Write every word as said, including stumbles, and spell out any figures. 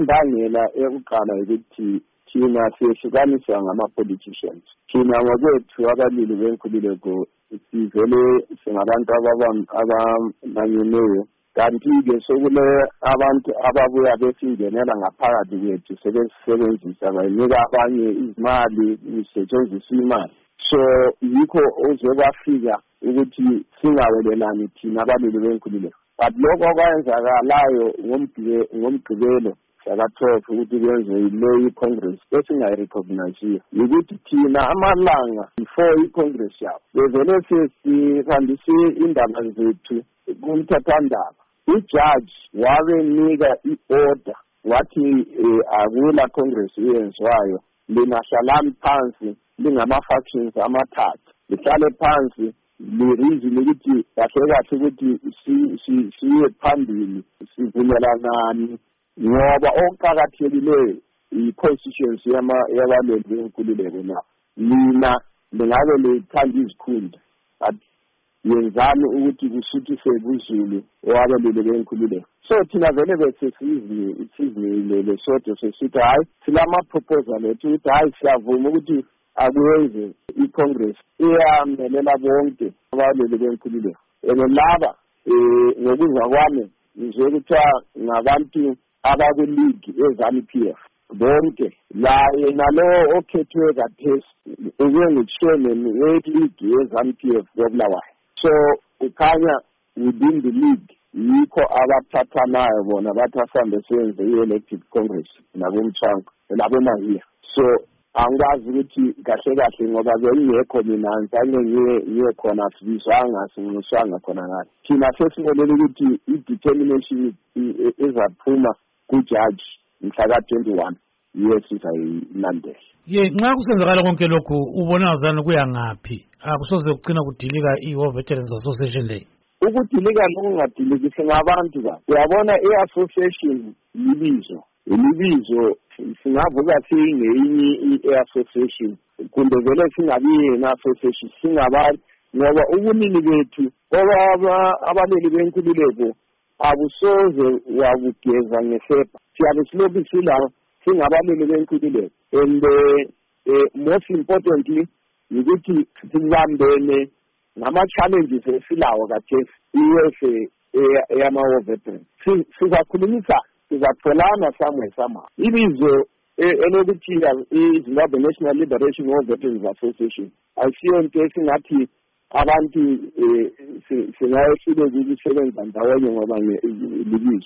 imbangela yokuqala ukuthi thina siyehlukaniswa ngama-politicians. Thina ngokwethu abalili benkululeko sivele singabantu abamanyeneyo, kanti-ke sokule abantu ababuya besingenela ngaphakathi kwethu sebesebenzisa bayinika abanye izimali, isetshenziswa imali. So yikho ozokwafika ukuthi singawelelani thina abalili benkululeko. But lokho kwenzakalayo ngomgqibelo twelve ukuthi kwenze ile i-Congress esingayirecognize ukuthi thina amalanga before i-Congress yabo bevele sesihambise indaba zethu kumthethandaba. Ijaji wabenika i-order wathi akula Congress eyenziwayo lingahlala phansi lingama-factions amathathu, lihlale phansi lireason ukuthi kahle kahle ukuthi siye phambili sivumelanani, ngoba okuqakathekileyo i-constituency yabaleli benkululeko na lina lingabe lithanda izikhundla but yenzani ukuthi kusuthise kuzulu owabaleli benkululeko. So thina vele bese sizile soto sesithi hayi silama-proposal ethu ukuthi hayi siyavuma ukuthi akuyenze i-Congress iyamelela bonke abaleli benkululeko. Ene laba ngokuzwa kwami nje kuthiwa ngabantu abakwiligi ezanu P F bonke la yena lo okhethwe kathesi ubengutshemeni weligi ezanu P F koBulawayo. So ukhanya within the league yikho abathathanayo bona bathi asambe senze i-elected Congress nakumthwanko nabomahiya. So angazi ukuthi kahle kahle ngoba bengekho mina ngizange ngiye khona sibizwanga sinxuswanga khona ngani. Thina sesinolele ukuthi i-determination ezaphuma kujaji mhla twenty-one yes izayilandela. Ye nxa kusenzakala konke lokhu ubona ngazani kuya ngaphi? Akusoze kucina kudilika i-War Veterans Association le. Ukudilika nokungadiliki singabantu ba. Uyabona i-association libizo. Libizo singavuka singeyinye i-association kumbe vele singabiye na-association singabantu ngoba ubunini bethu oba abaleli benkululeko abusoze wabugeza ngesepa. Siyabe silobi silaba singabaleli benkululeko. And uh, most importantly ukuthi sibambene ngama-challenges esilawo kathesi i-U S yama-war veterans. Sizakhulumisa sizatholana somewhere somehow. Ibizo elokuthi iZimbabwe National Liberation War Veterans Association ayisiyo nto esingathi abantu singayehlule ukusebenza ndawonye ngoba libizo.